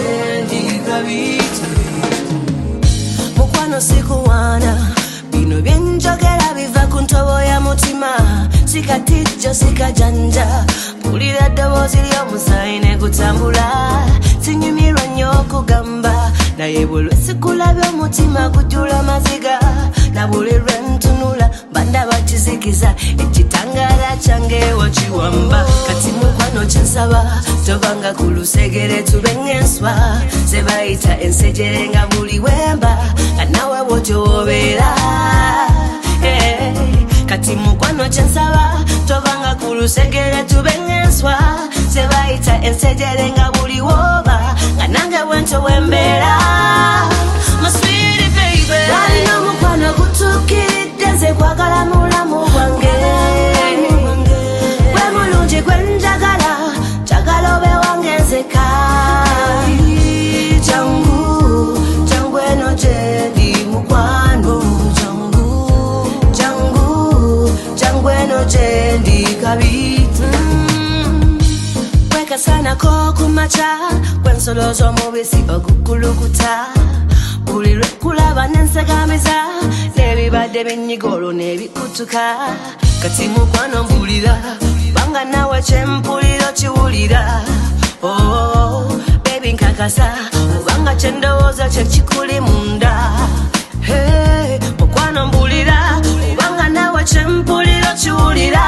tendi kabite mukwano sikuwana bino byenjogera biva ku ntobo ya mutima sikatijjo sikajanja mpulira eddoboozi ly'omusaayi ne gutambula sinyumirwa nnyo okugamba naye bwe lwesikulabye omutima gujjula maziga na buli lwe ntunula bandaba kizikiza ekitangaala kyange wakiwamba kati mukwano kyensaba tobanga ku lusegere tube ng'enswa ze bayita ensejere nga buli wemba nga nawe bw'otyo wobeera kati mukwano kyensaba tobanga ku lusegere tube ng'enswa ze bayita ensejere nga buli woba nga nange bwentyo wembeera my sweetie baby walina omukwano gutuukiridde nze kwagala mulamu gwange gwe mulungi gwe njagala njagala obe wange nzeka jangu jangu eno gyendi mukwano jangu eno gyendi kabite wekasanako kumaca kwensolooza omubisi ogukulukuta buli lwekulaba nensegamiza n'ebibadde binyigolo n'ebikutuka kati mukwano mbulira banga nawe kyempuliro kiwulira bebi nkakasa obanga kyendowooza kyekikuli munda mukwano mbulira obanga nawe kyempuliro kiwulira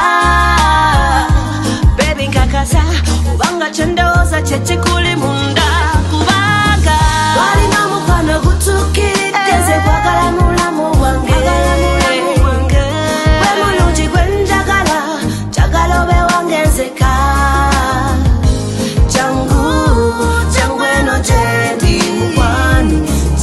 bebi nkakasa obanga kyendowooza kyekikuli munda kubanga walina omukwano gutuukiridde nze kwagala mulamu wange gwe mulungi gwe njagala njagala obe wange nzeka jangu jangu eno gyendi mukwano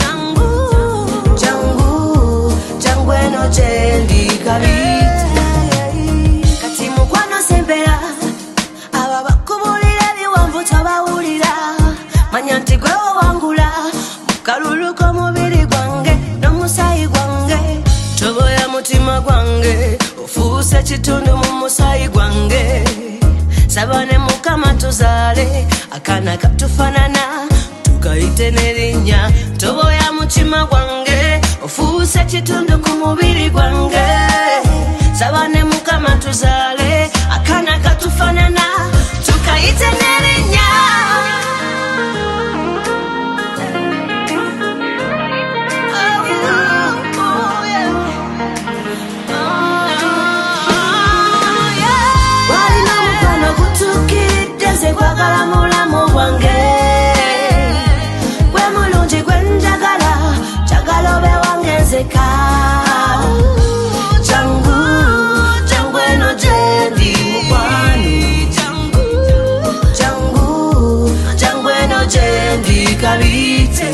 jangu eno gyendi kabite kati mukwano sembera aba bakubulira ebiwanvu tobawulira manya nti gwe wawangula mukalulu k'omubiri gwange n'omusaayi gwange toboya mutima gwange ofuuse kitundu mu musaayi gwange saba ne mukama tuzaale akaana katufanana tukayite n'erinnya toboya mutima gwange ofuuse kitundu ku mubiri gwange saba ne mukama tuzaale akaana katufanana tukayite n'erinnya walina omukwano gutuukiridde nze kwagala mulamu gwange gwe mulungi gwe njagala njagala obe wange nzeka jangu jangu eno gyendi mukwano jangu eno gyendi kabite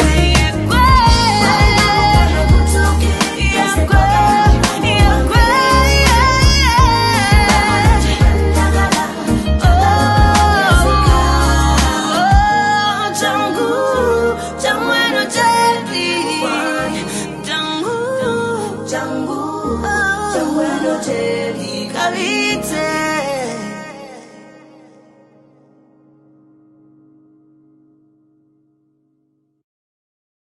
jangu eno gyendi kabite